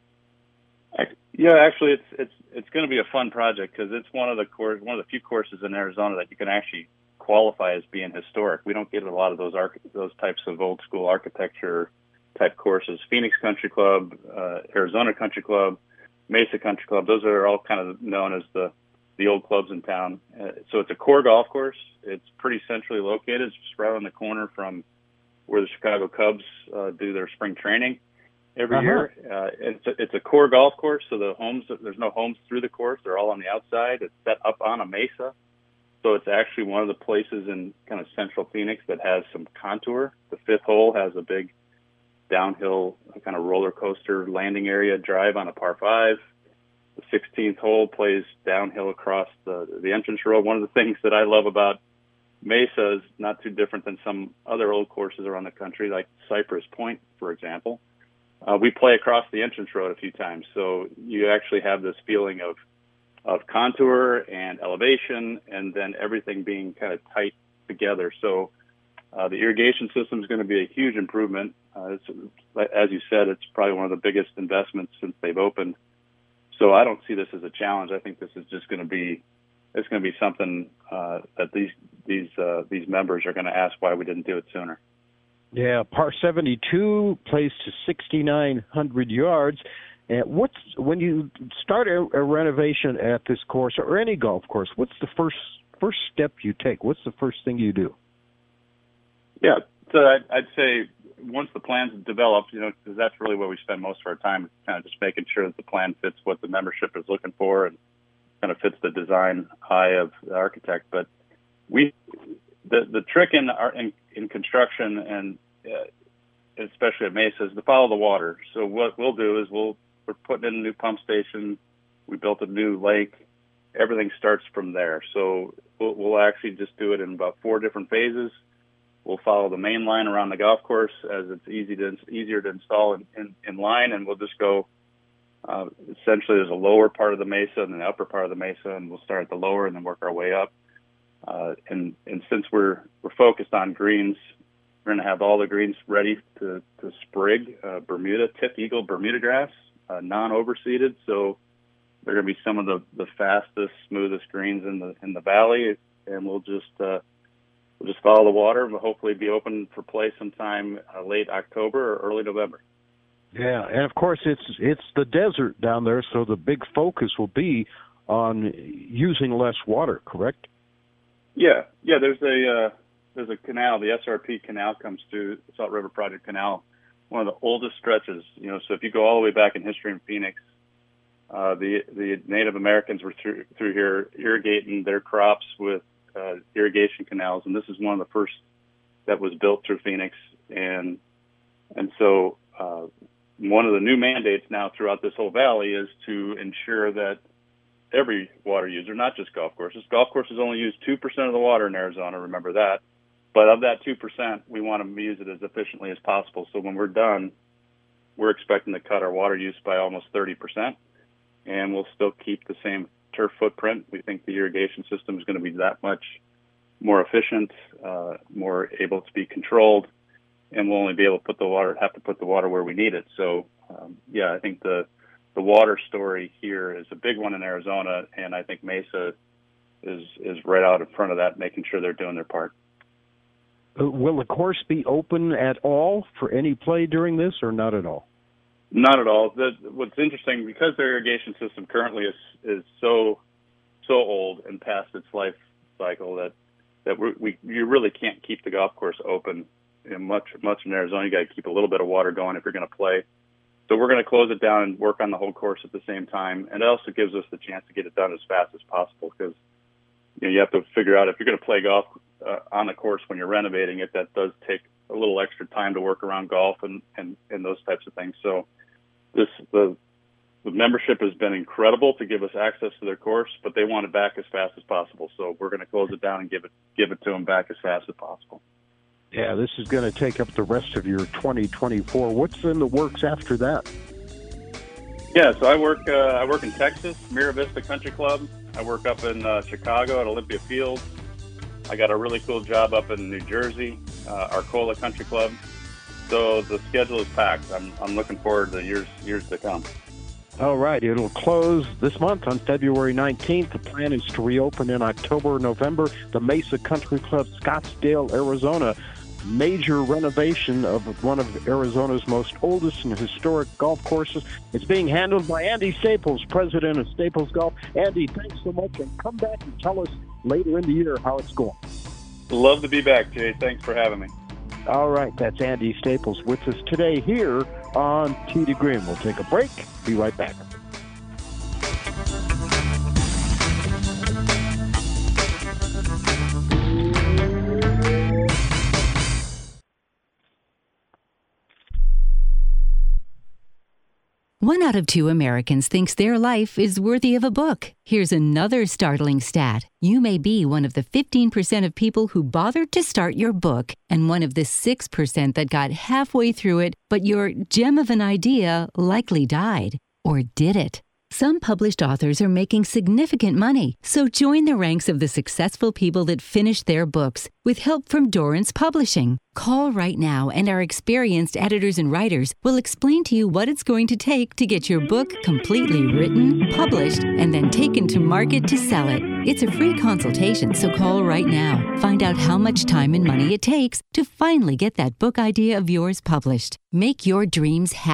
Yeah, actually, it's it's it's going to be a fun project because it's one of the course, one of the few courses in Arizona that you can actually qualify as being historic. We don't get a lot of those arch- those types of old school architecture type courses. Phoenix Country Club, uh, Arizona Country Club, Mesa Country Club, those are all kind of known as the, the old clubs in town. Uh, so it's a core golf course. It's pretty centrally located. It's just right on the corner from where the Chicago Cubs uh, do their spring training every uh-huh. year. Uh, it's, a, it's a core golf course, so the homes, there's no homes through the course. They're all on the outside. It's set up on a mesa. So it's actually one of the places in kind of central Phoenix that has some contour. The fifth hole has a big downhill kind of roller coaster landing area drive on a par five. The sixteenth hole plays downhill across the, the entrance road. One of the things that I love about Mesa is not too different than some other old courses around the country, like Cypress Point, for example. Uh, we play across the entrance road a few times, so you actually have this feeling of of contour and elevation, and then everything being kind of tight together. So uh, the irrigation system is going to be a huge improvement. Uh, it's, as you said, it's probably one of the biggest investments since they've opened. So I don't see this as a challenge. I think this is just going to be it's going to be something uh, that these these uh, these members are going to ask why we didn't do it sooner. Yeah, par seventy-two plays to sixty-nine hundred yards. And what's when you start a, a renovation at this course or any golf course? What's the first first step you take? What's the first thing you do? Yeah, so I'd, I'd say once the plan's developed, you know, because that's really where we spend most of our time, kind of just making sure that the plan fits what the membership is looking for and kind of fits the design eye of the architect. But we, the the trick in our in, in construction and uh, especially at Mesa is to follow the water. So what we'll do is we'll we're putting in a new pump station. We built a new lake. Everything starts from there. So we'll, we'll actually just do it in about four different phases. We'll follow the main line around the golf course as it's easy to easier to install in, in, in line, and we'll just go. Uh, essentially, there's a lower part of the mesa and the upper part of the mesa, and we'll start at the lower and then work our way up. Uh, and and since we're we're focused on greens, we're going to have all the greens ready to to sprig uh, Bermuda tip eagle Bermuda grass, uh, non-overseeded. So they're going to be some of the, the fastest, smoothest greens in the in the valley, and we'll just uh, we'll just follow the water and we'll hopefully be open for play sometime uh, late October or early November. Yeah, and of course it's it's the desert down there, so the big focus will be on using less water. Correct? Yeah, yeah. There's a uh, there's a canal. The S R P canal comes through the Salt River Project Canal, one of the oldest stretches. You know, so if you go all the way back in history in Phoenix, uh, the the Native Americans were through through here irrigating their crops with uh, irrigation canals, and this is one of the first that was built through Phoenix. And and so uh, one of the new mandates now throughout this whole valley is to ensure that every water user, not just golf courses. Golf courses only use two percent of the water in Arizona, remember that. But of that two percent, we want to use it as efficiently as possible. So when we're done, we're expecting to cut our water use by almost thirty percent, and we'll still keep the same turf footprint. We think the irrigation system is going to be that much more efficient, uh, more able to be controlled, and we'll only be able to put the water, have to put the water where we need it. So, um, yeah, I think the The water story here is a big one in Arizona, and I think Mesa is is right out in front of that, making sure they're doing their part. Uh, will the course be open at all for any play during this, or not at all? Not at all. The, what's interesting, because their irrigation system currently is is so so old and past its life cycle that that we, we you really can't keep the golf course open in much much in Arizona. You got to keep a little bit of water going if you're going to play. So we're going to close it down and work on the whole course at the same time. And it also gives us the chance to get it done as fast as possible because you know, you have to figure out if you're going to play golf uh, on the course when you're renovating it, that does take a little extra time to work around golf and, and, and those types of things. So this the, the membership has been incredible to give us access to their course, but they want it back as fast as possible. So we're going to close it down and give it give it to them back as fast as possible. Yeah, this is going to take up the rest of your twenty twenty-four. What's in the works after that? Yeah, so I work uh, I work in Texas, Mira Vista Country Club. I work up in uh, Chicago at Olympia Field. I got a really cool job up in New Jersey, uh, Arcola Country Club. So the schedule is packed. I'm I'm looking forward to years years to come. All right, it'll close this month on February nineteenth. The plan is to reopen in October or November. The Mesa Country Club, Scottsdale, Arizona. Major renovation of one of Arizona's most oldest and historic golf courses. It's being handled by Andy Staples, president of Staples Golf. Andy, thanks so much, and come back and tell us later in the year how it's going. Love to be back, Jay. Thanks for having me. All right, that's Andy Staples with us today here on Tee to Green. We'll take a break. Be right back. One out of two Americans thinks their life is worthy of a book. Here's another startling stat. You may be one of the fifteen percent of people who bothered to start your book and one of the six percent that got halfway through it, but your gem of an idea likely died. Or did it? Some published authors are making significant money, so join the ranks of the successful people that finished their books with help from Dorrance Publishing. Call right now and our experienced editors and writers will explain to you what it's going to take to get your book completely written, published, and then taken to market to sell it. It's a free consultation, so call right now. Find out how much time and money it takes to finally get that book idea of yours published. Make your dreams happen.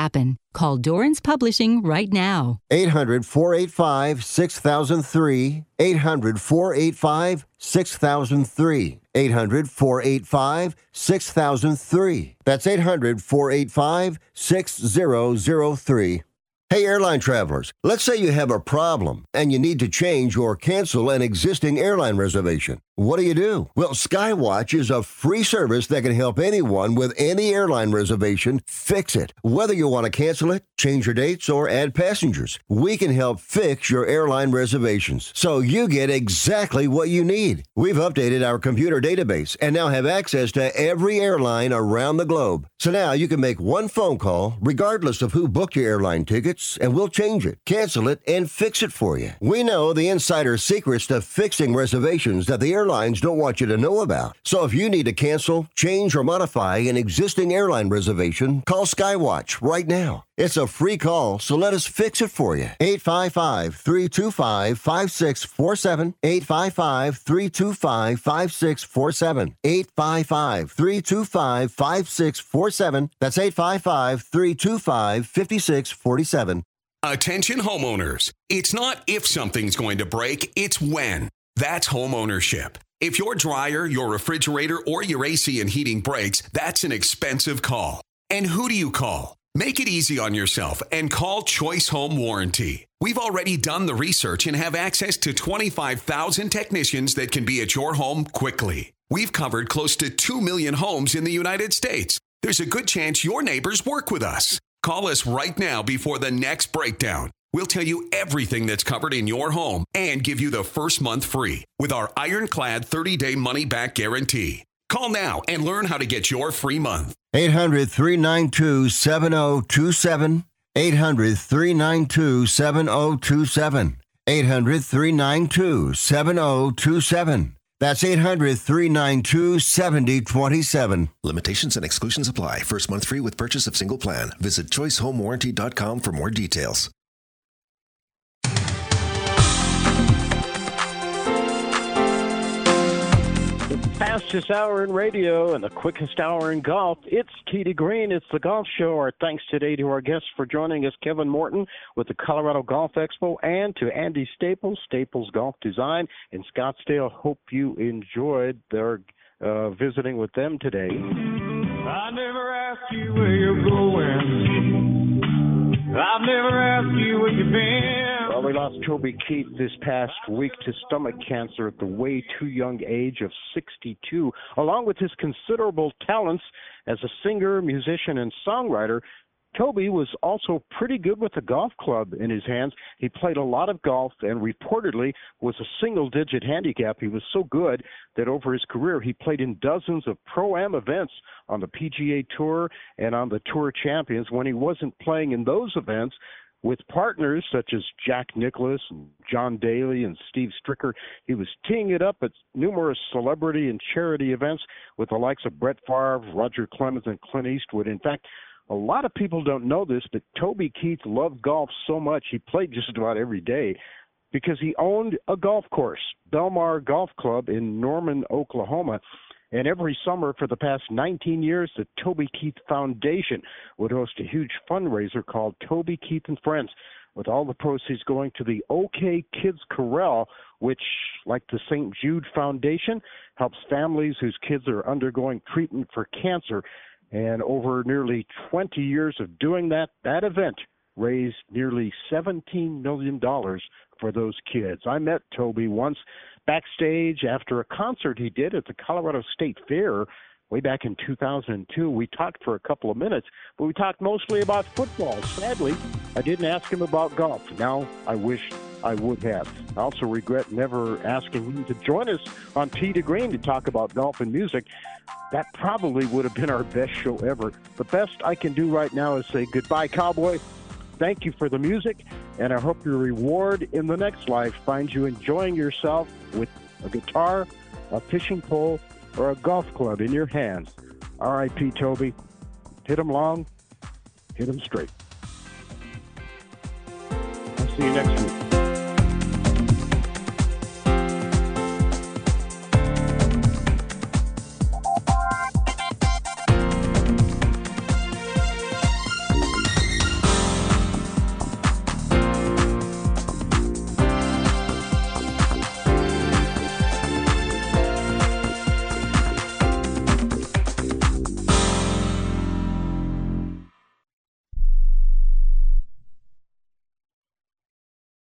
Call Dorrance Publishing right now. eight hundred, four eight five, six thousand three. eight hundred, four eight five, six thousand three. eight hundred, four eight five, six thousand three. That's eight hundred, four eight five, six thousand three. Hey, airline travelers, let's say you have a problem and you need to change or cancel an existing airline reservation. What do you do? Well, Skywatch is a free service that can help anyone with any airline reservation fix it. Whether you want to cancel it, change your dates, or add passengers, we can help fix your airline reservations so you get exactly what you need. We've updated our computer database and now have access to every airline around the globe. So now you can make one phone call regardless of who booked your airline tickets, and we'll change it, cancel it, and fix it for you. We know the insider secrets to fixing reservations that the airlines don't want you to know about. So if you need to cancel, change, or modify an existing airline reservation, call Skywatch right now. It's a free call, so let us fix it for you. eight five five, three two five, five six four seven. eight five five, three two five, five six four seven. eight five five, three two five, five six four seven. That's eight five five, three two five, five six four seven. Attention homeowners. It's not if something's going to break, it's when. That's homeownership. If your dryer, your refrigerator, or your A C and heating breaks, that's an expensive call. And who do you call? Make it easy on yourself and call Choice Home Warranty. We've already done the research and have access to twenty-five thousand technicians that can be at your home quickly. We've covered close to two million homes in the United States. There's a good chance your neighbors work with us. Call us right now before the next breakdown. We'll tell you everything that's covered in your home and give you the first month free with our ironclad thirty-day money-back guarantee. Call now and learn how to get your free month. eight hundred, three nine two, seven oh two seven. eight hundred, three nine two, seven oh two seven. eight hundred, three nine two, seven oh two seven. That's eight hundred, three nine two, seven oh two seven. Limitations and exclusions apply. First month free with purchase of single plan. Visit choice home warranty dot com for more details. Fastest hour in radio and the quickest hour in golf. It's Tee to Green. It's the Golf Show. Our thanks today to our guests for joining us, Kevin Morton with the Colorado Golf Expo, and to Andy Staples, Staples Golf Design in Scottsdale. Hope you enjoyed their uh, visiting with them today. I never asked you where you're going. I've never asked you where you've been. Well, we lost Toby Keith this past week to stomach cancer at the way too young age of sixty-two. Along with his considerable talents as a singer, musician, and songwriter, Toby was also pretty good with a golf club in his hands. He played a lot of golf and reportedly was a single-digit handicap. He was so good that over his career he played in dozens of Pro-Am events on the P G A Tour and on the Tour Champions. When he wasn't playing in those events with partners such as Jack Nicklaus and John Daly and Steve Stricker, he was teeing it up at numerous celebrity and charity events with the likes of Brett Favre, Roger Clemens, and Clint Eastwood. In fact, a lot of people don't know this, but Toby Keith loved golf so much he played just about every day because he owned a golf course, Belmar Golf Club in Norman, Oklahoma. And every summer for the past nineteen years, the Toby Keith Foundation would host a huge fundraiser called Toby Keith and Friends, with all the proceeds going to the OK Kids Corral, which, like the Saint Jude Foundation, helps families whose kids are undergoing treatment for cancer. And over nearly twenty years of doing that, that event raised nearly seventeen million dollars for those kids. I met Toby once backstage after a concert he did at the Colorado State Fair way back in two thousand two. We talked for a couple of minutes, but we talked mostly about football. Sadly, I didn't ask him about golf. Now I wish I would have. I also regret never asking him to join us on Tee to Green to talk about golf and music. That probably would have been our best show ever. The best I can do right now is say goodbye, cowboy. Thank you for the music, and I hope your reward in the next life finds you enjoying yourself with a guitar, a fishing pole, or a golf club in your hands. R I P Toby. Hit 'em long, hit 'em straight. I'll see you next week.